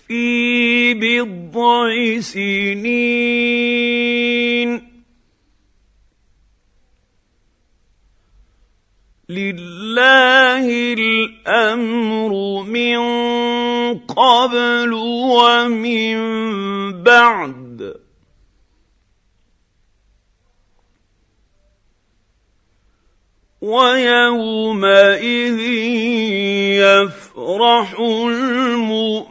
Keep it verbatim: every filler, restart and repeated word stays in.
في بضع سنين لله الامر من قبل ومن بعد ويومئذ يفرح المؤمنون